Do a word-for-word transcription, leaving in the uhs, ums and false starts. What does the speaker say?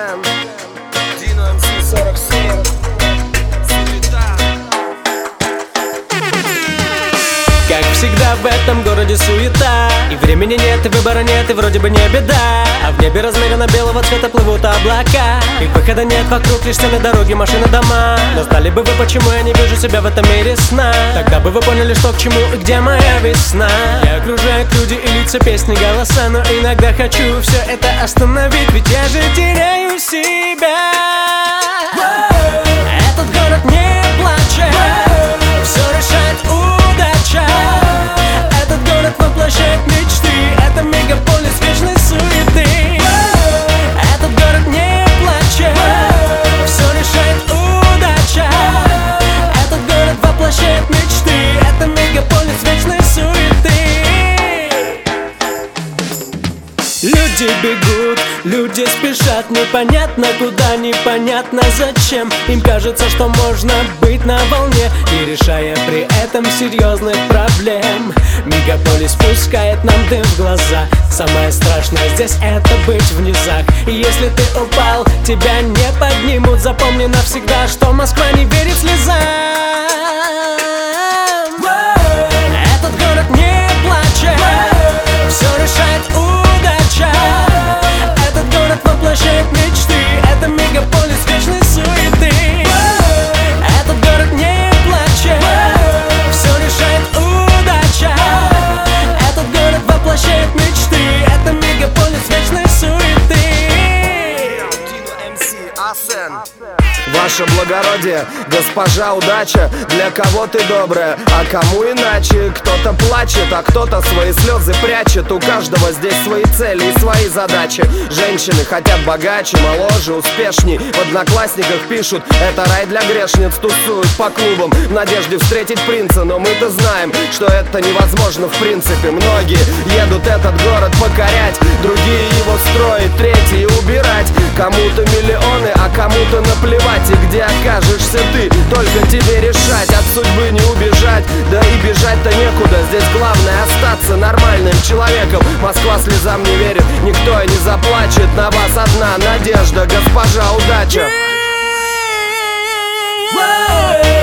Асен, Дино эм си сорок семь. Как всегда в этом городе суета, и времени нет, и выбора нет, и вроде бы не беда. А в небе размеренно белого цвета плывут облака, и выхода нет, вокруг лишь стены, дороги, машины, дома. Но знали бы вы, почему я не вижу себя в этом мире сна? Тогда бы вы поняли, что к чему и где моя весна. Я окружают люди и лица, песни, голоса, но иногда хочу все это остановить, ведь я же теряю себя. Этот город не плачет, все решает удача. Этот город воплощает мечты, это мегаполис вечной суеты. Этот город не плачет, все решает удача. Этот город воплощает мечты, это мегаполис вечной суеты. Люди бегут, люди спешат, непонятно куда, непонятно зачем. Им кажется, что можно быть на волне, не решая при этом серьезных проблем. Мегаполис пускает нам дым в глаза. Самое страшное здесь это быть в низах. И если ты упал, тебя не поднимут. Запомни навсегда, что Москва не верит слезам. Этот город не плачет, все решает удача. Этот город воплощает мечты, это мегаполис вечной суеты. Этот город не плачет, все решает удача. Этот город воплощает мечты, это мегаполис вечной суеты. Дино эм си Асен. Ваше благородие, госпожа удача, для кого ты добрая, а кому иначе? Кто-то плачет, а кто-то свои слезы прячет. У каждого здесь свои цели и свои задачи. Женщины хотят богаче, моложе, успешней. В одноклассниках пишут, это рай для грешниц. Тусуют по клубам в надежде встретить принца. Но мы-то знаем, что это невозможно в принципе. Многие едут этот город покорять, другие его строить, третьи убирать. Кому-то миллионы, а кому-то наплевать. И где окажешься ты, только тебе решать. От судьбы не убежать, да и бежать-то некуда. Здесь главное остаться нормальным человеком. Москва слезам не верит, никто и не заплачет. На вас одна надежда, госпожа удача.